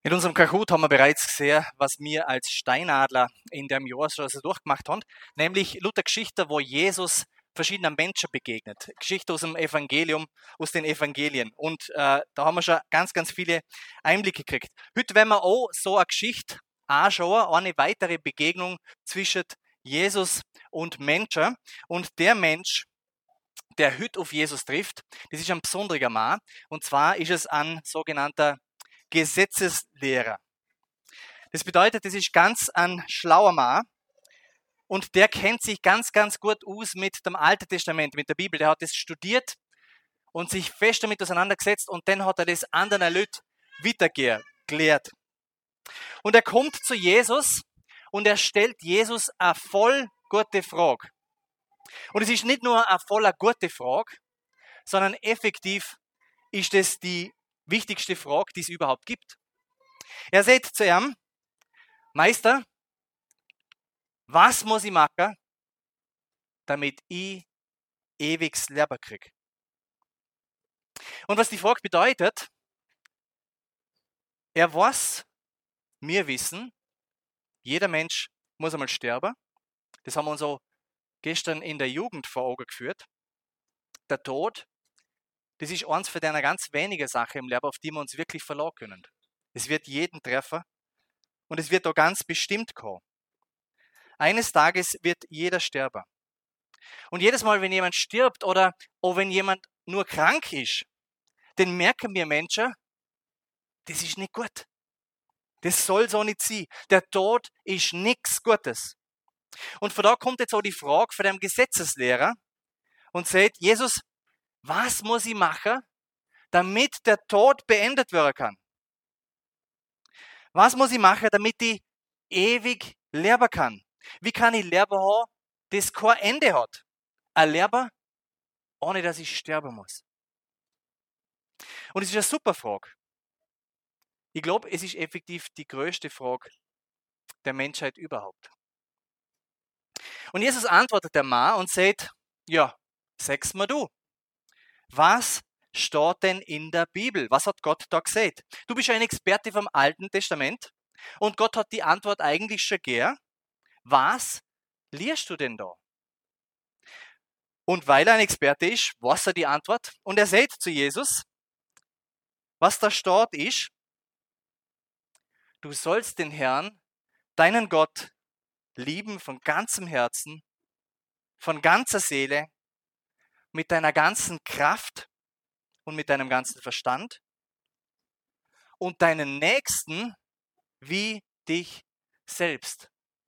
In unserem Kahoot haben wir bereits gesehen, was wir als Steinadler in dem Jahr so durchgemacht haben, nämlich lauter Geschichten, wo Jesus verschiedenen Menschen begegnet. Geschichte aus dem Evangelium, aus den Evangelien. Und da haben wir schon ganz viele Einblicke gekriegt. Heute werden wir auch so eine Geschichte anschauen, eine weitere Begegnung zwischen Jesus und Menschen. Und der Mensch, der heute auf Jesus trifft, das ist ein besonderer Mann. Und zwar ist es ein sogenannter Gesetzeslehrer. Das bedeutet, das ist ganz ein schlauer Mann und der kennt sich ganz gut aus mit dem Alten Testament, mit der Bibel. Der hat das studiert und sich fest damit auseinandergesetzt und dann hat er das anderen Leuten weitergelehrt. Und er kommt zu Jesus und er stellt Jesus eine voll gute Frage. Und es ist nicht nur eine voller gute Frage, sondern effektiv ist es die wichtigste Frage, die es überhaupt gibt. Er sagt zu ihm: Meister, was muss ich machen, damit ich ewiges Leben kriege? Und was die Frage bedeutet, er weiß, wir wissen, jeder Mensch muss einmal sterben. Das haben wir uns auch gestern in der Jugend vor Augen geführt. Der Tod, das ist eins von einer ganz wenigen Sachen im Leben, auf die wir uns wirklich verlassen können. Es wird jeden treffen und es wird auch ganz bestimmt kommen. Eines Tages wird jeder sterben. Und jedes Mal, wenn jemand stirbt oder auch wenn jemand nur krank ist, dann merken wir Menschen, das ist nicht gut. Das soll so nicht sein. Der Tod ist nichts Gutes. Und von da kommt jetzt auch die Frage von dem Gesetzeslehrer und sagt: Jesus, was muss ich machen, damit der Tod beendet werden kann? Was muss ich machen, damit ich ewig leben kann? Wie kann ich Leben haben, das kein Ende hat? Ein Leben, ohne dass ich sterben muss. Und es ist eine super Frage. Ich glaube, es ist effektiv die größte Frage der Menschheit überhaupt. Und Jesus antwortet der Mann und sagt: Ja, sag's mir du. Was steht denn in der Bibel? Was hat Gott da gesagt? Du bist ja ein Experte vom Alten Testament und Gott hat die Antwort eigentlich schon gegeben. Was liest du denn da? Und weil er ein Experte ist, weiß er die Antwort und er sagt zu Jesus, was da steht ist: Du sollst den Herrn, deinen Gott, lieben von ganzem Herzen, von ganzer Seele, mit deiner ganzen Kraft und mit deinem ganzen Verstand und deinen Nächsten wie dich selbst.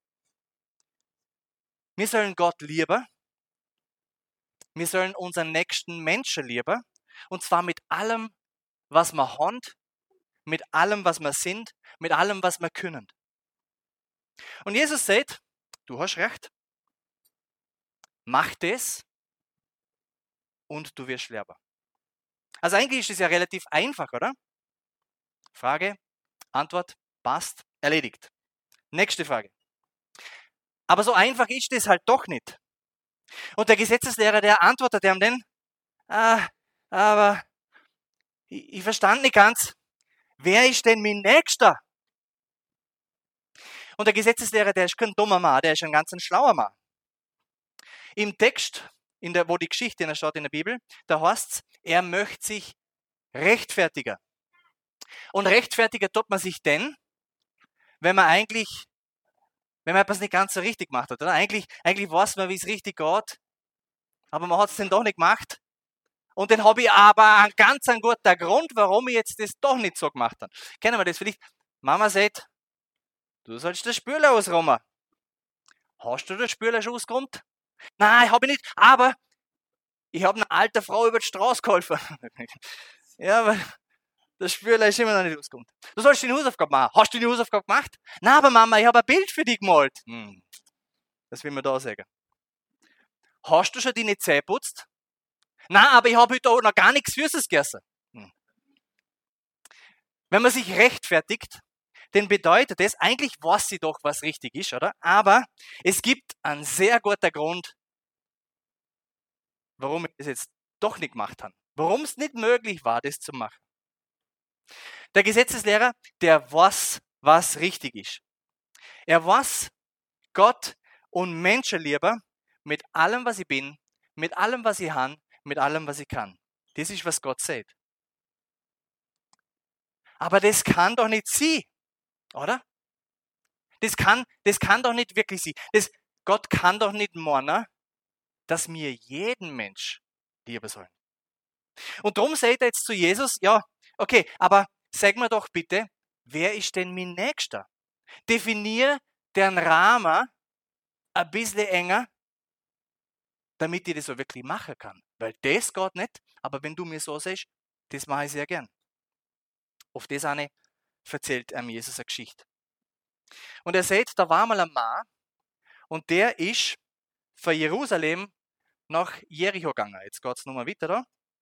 Wir sollen Gott lieben, wir sollen unseren nächsten Menschen lieben, und zwar mit allem, was wir haben, mit allem, was wir sind, mit allem, was wir können. Und Jesus sagt, du hast recht, mach das und du wirst leben. Also eigentlich ist es ja relativ einfach, oder? Frage, Antwort, passt, erledigt. Nächste Frage. Aber so einfach ist das halt doch nicht. Und der Gesetzeslehrer, der antwortet ihm dann, aber ich verstand nicht ganz, wer ist denn mein Nächster? Und der Gesetzeslehrer, der ist kein dummer Mann, der ist ein ganz schlauer Mann. Im Text, wo die Geschichte steht in der Bibel, da heißt es, er möchte sich rechtfertigen. Und rechtfertigen tut man sich denn, wenn man etwas nicht ganz so richtig gemacht hat. Oder? Eigentlich weiß man, wie es richtig geht, aber man hat es dann doch nicht gemacht. Und dann habe ich aber einen ganz guten Grund, warum ich jetzt das doch nicht so gemacht habe. Kennen wir das vielleicht? Mama sagt, du sollst das Spüler ausräumen. Hast du das Spüler schon ausgeräumt? Nein, habe ich nicht, aber ich habe einer alten Frau über die Straße geholfen. Ja, aber das Spüler ist immer noch nicht ausgeräumt. Du sollst die Hausaufgabe machen. Hast du die Hausaufgabe gemacht? Nein, aber Mama, ich habe ein Bild für dich gemalt. Das will man da sagen. Hast du schon deine Zähne geputzt? Nein, aber ich habe heute auch noch gar nichts Süßes gegessen. Wenn man sich rechtfertigt, dann bedeutet das, eigentlich weiß sie doch, was richtig ist, oder? Aber es gibt einen sehr guten Grund, warum ich das jetzt doch nicht gemacht habe. Warum es nicht möglich war, das zu machen. Der Gesetzeslehrer, der weiß, was richtig ist. Er weiß Gott und Menschen lieber mit allem, was ich bin, mit allem, was ich habe, mit allem, was ich kann. Das ist, was Gott sagt. Aber das kann doch nicht sein, oder? Das kann doch nicht wirklich sein. Gott kann doch nicht meinen, dass wir jeden Mensch lieben sollen. Und darum sagt er jetzt zu Jesus, ja, okay, aber sag mir doch bitte, wer ist denn mein Nächster? Definier den Rahmen ein bisschen enger, damit ich das so wirklich machen kann. Weil das geht nicht, aber wenn du mir so sagst, das mache ich sehr gern. Auf das eine erzählt Jesus eine Geschichte. Und er sagt, da war mal ein Mann und der ist von Jerusalem nach Jericho gegangen. Jetzt geht es nochmal weiter da.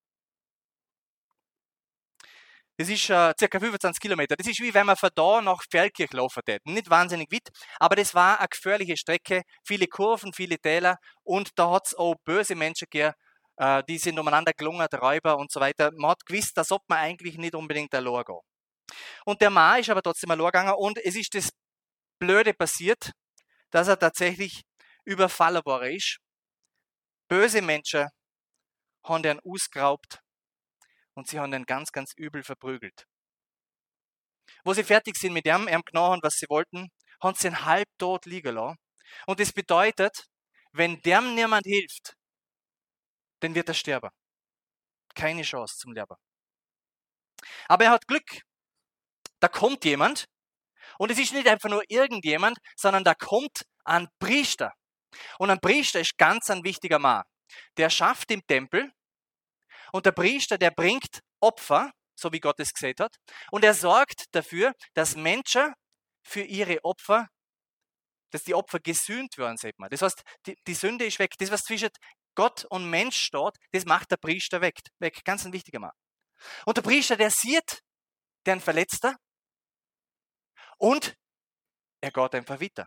Das ist ca. 25 Kilometer. Das ist wie wenn man von da nach Feldkirch laufen würde. Nicht wahnsinnig weit, aber das war eine gefährliche Strecke. Viele Kurven, viele Täler und da hat es auch böse Menschen gegeben, die sind umeinander gelungen, Räuber und so weiter. Man hat gewusst, da sollte man eigentlich nicht unbedingt allein gehen. Und der Mann ist aber trotzdem allein gegangen und es ist das Blöde passiert, dass er tatsächlich überfallen worden ist. Böse Menschen haben den ausgeraubt und sie haben den ganz, ganz übel verprügelt. Wo sie fertig sind mit ihm genommen, was sie wollten, haben sie ihn halbtot liegen lassen. Und das bedeutet, wenn dem niemand hilft, dann wird er sterben. Keine Chance zum Leben. Aber er hat Glück. Da kommt jemand und es ist nicht einfach nur irgendjemand, sondern da kommt ein Priester. Und ein Priester ist ganz ein wichtiger Mann. Der schafft im Tempel und der Priester, der bringt Opfer, so wie Gott es gesagt hat, und er sorgt dafür, dass Menschen für ihre Opfer, dass die Opfer gesühnt werden, sagt man. Das heißt, die Sünde ist weg. Das, was zwischen Gott und Mensch steht, das macht der Priester weg. Ganz ein wichtiger Mann. Und der Priester, der sieht den Verletzten und er geht einfach weiter.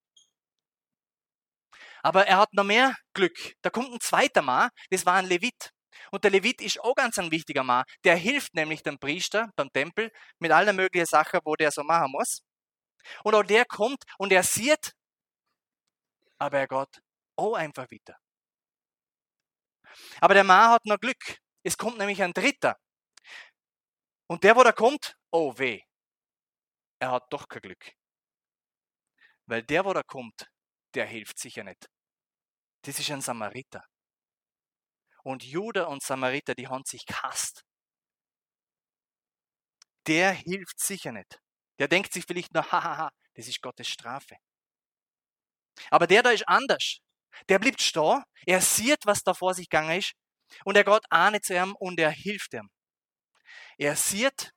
Aber er hat noch mehr Glück. Da kommt ein zweiter Mann, das war ein Levit. Und der Levit ist auch ganz ein wichtiger Mann. Der hilft nämlich dem Priester beim Tempel mit allen möglichen Sachen, wo der so machen muss. Und auch der kommt und er sieht, aber er geht auch einfach weiter. Aber der Mann hat noch Glück. Es kommt nämlich ein dritter. Und der, wo da kommt, oh weh, er hat doch kein Glück. Weil der, wo da kommt, der hilft sicher nicht. Das ist ein Samariter. Und Juda und Samariter, die haben sich gehasst. Der hilft sicher nicht. Der denkt sich vielleicht nur, hahaha, das ist Gottes Strafe. Aber der da ist anders. Der bleibt stehen, er sieht, was da vor sich gegangen ist und er geht auch nicht zu ihm und er hilft ihm. Er sieht,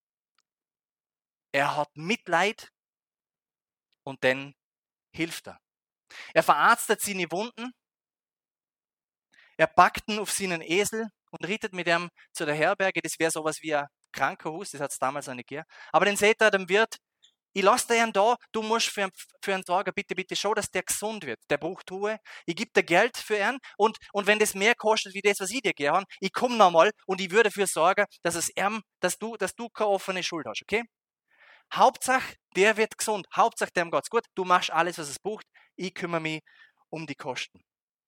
er hat Mitleid und dann hilft er. Er verarztet seine Wunden, er packt ihn auf seinen Esel und reitet mit ihm zu der Herberge. Das wäre sowas wie ein Krankenhaus, das hat es damals noch nicht gegeben. Aber dann sagt er dem Wirt, ich lasse dir einen da, du musst für einen sorgen, bitte schau, dass der gesund wird. Der braucht Ruhe. Ich gebe dir Geld für ihn und wenn das mehr kostet, wie das, was ich dir gegeben habe, ich komme nochmal und ich würde dafür sorgen, dass du keine offene Schuld hast, okay? Hauptsache, der wird gesund. Hauptsache, dem geht's gut. Du machst alles, was es braucht. Ich kümmere mich um die Kosten.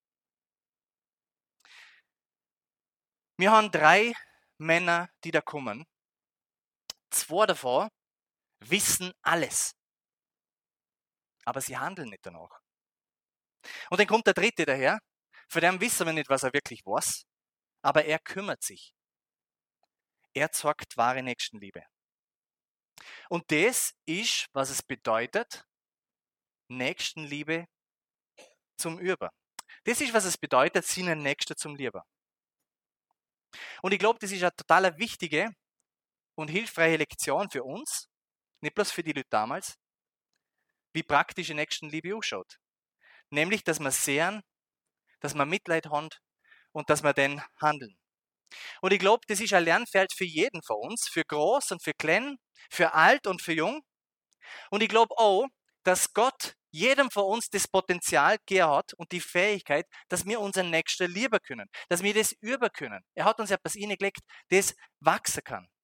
Wir haben 3 Männer, die da kommen. 2 davon wissen alles. Aber sie handeln nicht danach. Und dann kommt der dritte daher. Von dem wissen wir nicht, was er wirklich weiß. Aber er kümmert sich. Er zeigt wahre Nächstenliebe. Und das ist, was es bedeutet, Nächstenliebe zum Über. Das ist, was es bedeutet, seinen Nächsten zum Lieben. Und ich glaube, das ist eine total wichtige und hilfreiche Lektion für uns, nicht bloß für die Leute damals, wie praktische Nächstenliebe ausschaut. Nämlich, dass wir sehen, dass wir Mitleid haben und dass wir dann handeln. Und ich glaube, das ist ein Lernfeld für jeden von uns, für groß und für klein, für alt und für jung. Und ich glaube auch, dass Gott jedem von uns das Potenzial gegeben hat und die Fähigkeit, dass wir unseren Nächsten lieben können, dass wir das über können. Er hat uns etwas hineingelegt, das wachsen kann.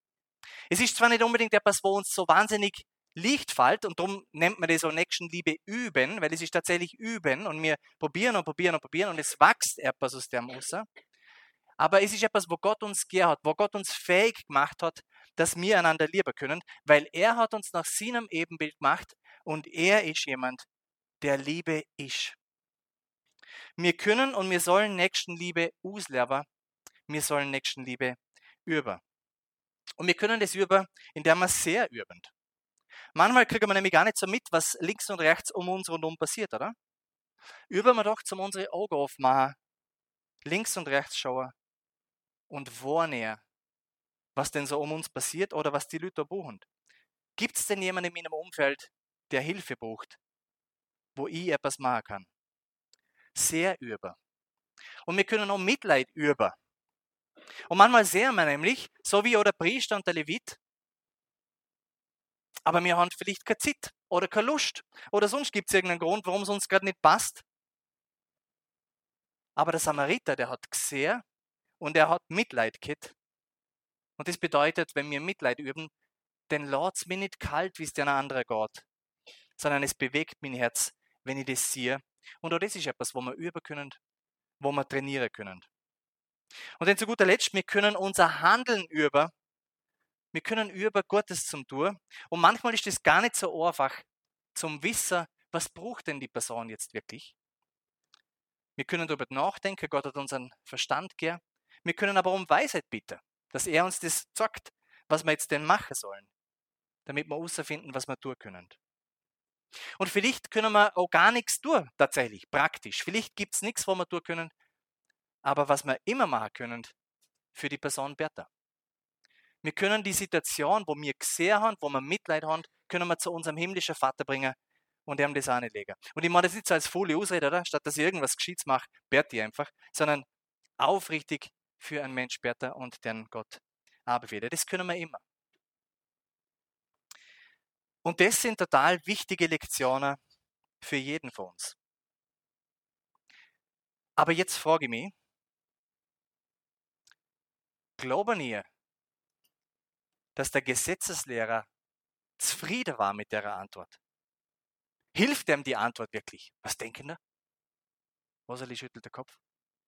Es ist zwar nicht unbedingt etwas, wo uns so wahnsinnig leicht fällt und darum nennt man das so Nächstenliebe üben, weil es ist tatsächlich üben und wir probieren und probieren und probieren und es wächst etwas aus dem raus. Aber es ist etwas, wo Gott uns gegeben hat, wo Gott uns fähig gemacht hat, dass wir einander lieben können, weil er hat uns nach seinem Ebenbild gemacht und er ist jemand, der Liebe ist. Wir können und wir sollen Nächstenliebe ausleben, wir sollen Nächstenliebe üben. Und wir können das üben, indem wir sehr üben. Manchmal kriegen wir nämlich gar nicht so mit, was links und rechts um uns rundum passiert, oder? Üben wir doch zum unsere Augen aufmachen, links und rechts schauen und wahrnehmen, was denn so um uns passiert oder was die Leute buchen. Gibt es denn jemanden in meinem Umfeld, der Hilfe braucht, wo ich etwas machen kann? Sehr üben. Und wir können auch Mitleid üben. Und manchmal sehen wir nämlich, so wie auch der Priester und der Levit, aber wir haben vielleicht keine Zeit oder keine Lust oder sonst gibt es irgendeinen Grund, warum es uns gerade nicht passt. Aber der Samariter, der hat gesehen und er hat Mitleid gehabt. Und das bedeutet, wenn wir Mitleid üben, dann lässt es mich nicht kalt, wie es der andere geht, sondern es bewegt mein Herz, wenn ich das sehe. Und auch das ist etwas, wo wir üben können, wo wir trainieren können. Und dann zu guter Letzt, wir können unser Handeln üben. Wir können üben, Gutes zum tun. Und manchmal ist das gar nicht so einfach zum Wissen, was braucht denn die Person jetzt wirklich. Wir können darüber nachdenken, Gott hat uns einen Verstand gegeben. Wir können aber um Weisheit bitten, dass er uns das sagt, was wir jetzt denn machen sollen, damit wir herausfinden, was wir tun können. Und vielleicht können wir auch gar nichts tun, tatsächlich, praktisch. Vielleicht gibt es nichts, was wir tun können, aber was wir immer machen können, für die Person besser. Wir können die Situation, wo wir gesehen haben, wo wir Mitleid haben, können wir zu unserem himmlischen Vater bringen und ihm das anlegen. Und ich meine das nicht so als faule Ausrede, oder? Statt dass ich irgendwas Gescheites mache, bete ich einfach, sondern aufrichtig für einen Mensch bete und den Gott anbefehlen. Das können wir immer. Und das sind total wichtige Lektionen für jeden von uns. Aber jetzt frage ich mich, glauben ihr, dass der Gesetzeslehrer zufrieden war mit der Antwort? Hilft ihm die Antwort wirklich? Was denken da? Rosalie schüttelt den Kopf.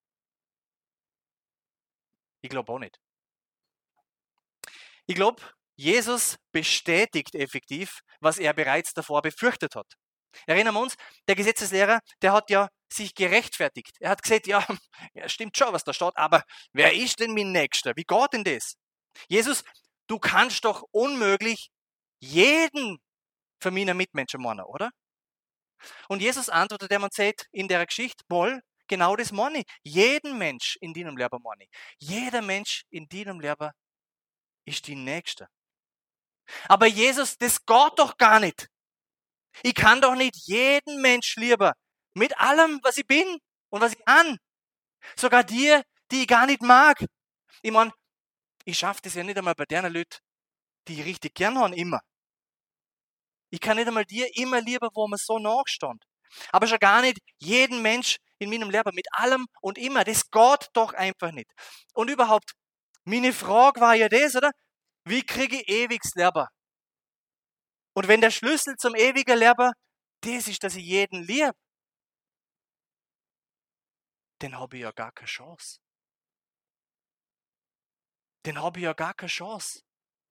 Ich glaube auch nicht. Ich glaube, Jesus bestätigt effektiv, was er bereits davor befürchtet hat. Erinnern wir uns, der Gesetzeslehrer, der hat ja sich gerechtfertigt. Er hat gesagt, ja, stimmt schon, was da steht, aber wer ist denn mein Nächster? Wie geht denn das? Jesus, du kannst doch unmöglich jeden für meine Mitmenschen meinen, oder? Und Jesus antwortet ihm und sagt in der Geschichte, wohl, genau das meine ich. Jeden Mensch in deinem Leben meine ich. Jeder Mensch in deinem Leben ist die Nächste. Aber Jesus, das geht doch gar nicht. Ich kann doch nicht jeden Mensch lieben. Mit allem, was ich bin und was ich kann. Sogar dir, die ich gar nicht mag. Ich meine, ich schaffe das ja nicht einmal bei den Leuten, die ich richtig gern haben, immer. Ich kann nicht einmal dir immer lieben, wo man so nachstand. Aber schon gar nicht jeden Mensch in meinem Leben mit allem und immer. Das geht doch einfach nicht. Und überhaupt, meine Frage war ja das, oder? Wie kriege ich ewiges Leben? Und wenn der Schlüssel zum ewigen Leben das ist, dass ich jeden liebe, dann habe ich ja gar keine Chance. Dann habe ich ja gar keine Chance.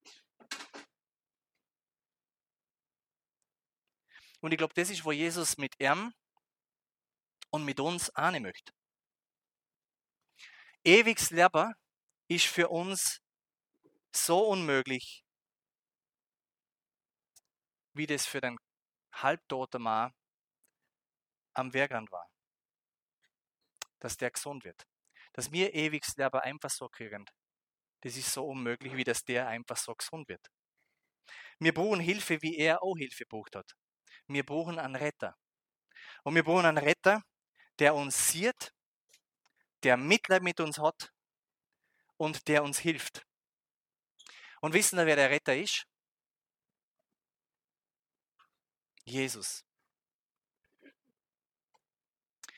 Und ich glaube, das ist, wo Jesus mit ihm und mit uns ahnen möchte. Ewiges Leben ist für uns so unmöglich, wie das für den halbtoten Mann am Wegrand war. Dass der gesund wird. Dass wir ewiges Leben einfach so kriegen, das ist so unmöglich, wie dass der einfach so gesund wird. Wir brauchen Hilfe, wie er auch Hilfe braucht hat. Wir brauchen einen Retter. Und wir brauchen einen Retter, der uns sieht, der Mitleid mit uns hat und der uns hilft. Und wissen wir, wer der Retter ist? Jesus.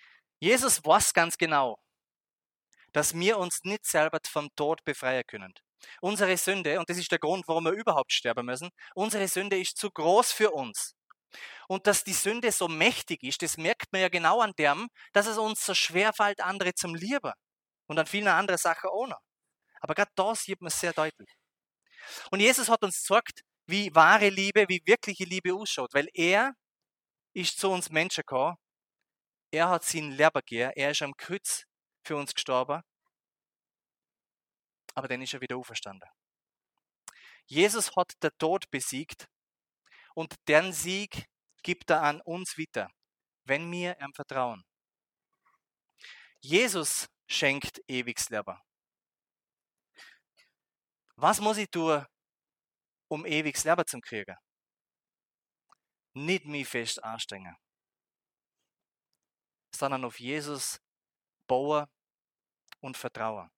Jesus weiß ganz genau, dass wir uns nicht selber vom Tod befreien können. Unsere Sünde, und das ist der Grund, warum wir überhaupt sterben müssen, unsere Sünde ist zu groß für uns. Und dass die Sünde so mächtig ist, das merkt man ja genau an dem, dass es uns so schwer fällt, andere zum Lieben. Und an vielen anderen Sachen auch noch. Aber gerade da sieht man es sehr deutlich. Und Jesus hat uns gezeigt, wie wahre Liebe, wie wirkliche Liebe ausschaut. Weil er ist zu uns Menschen gekommen. Er hat seinen Leben gegeben. Er ist am Kreuz für uns gestorben. Aber dann ist er wieder auferstanden. Jesus hat den Tod besiegt. Und deren Sieg gibt er an uns weiter, wenn wir ihm vertrauen. Jesus schenkt ewiges Leben. Was muss ich tun, um ewiges Leben zu kriegen? Nicht mich fest anstrengen, sondern auf Jesus bauen und vertrauen.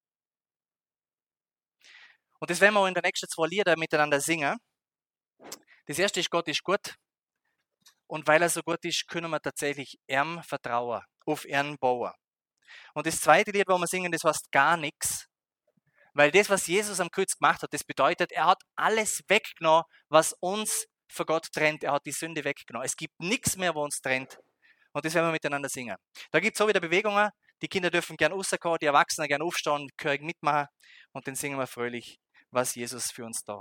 Und das werden wir in den nächsten 2 Lieder miteinander singen. Das erste ist, Gott ist gut. Und weil er so gut ist, können wir tatsächlich ihm vertrauen, auf ihn bauen. Und das zweite Lied, wo wir singen, das heißt gar nichts. Weil das, was Jesus am Kreuz gemacht hat, das bedeutet, er hat alles weggenommen, was uns von Gott trennt. Er hat die Sünde weggenommen. Es gibt nichts mehr, was uns trennt. Und das werden wir miteinander singen. Da gibt es so wieder Bewegungen. Die Kinder dürfen gern rauskommen, die Erwachsenen gern aufstehen, gehörig mitmachen. Und dann singen wir fröhlich, was Jesus für uns da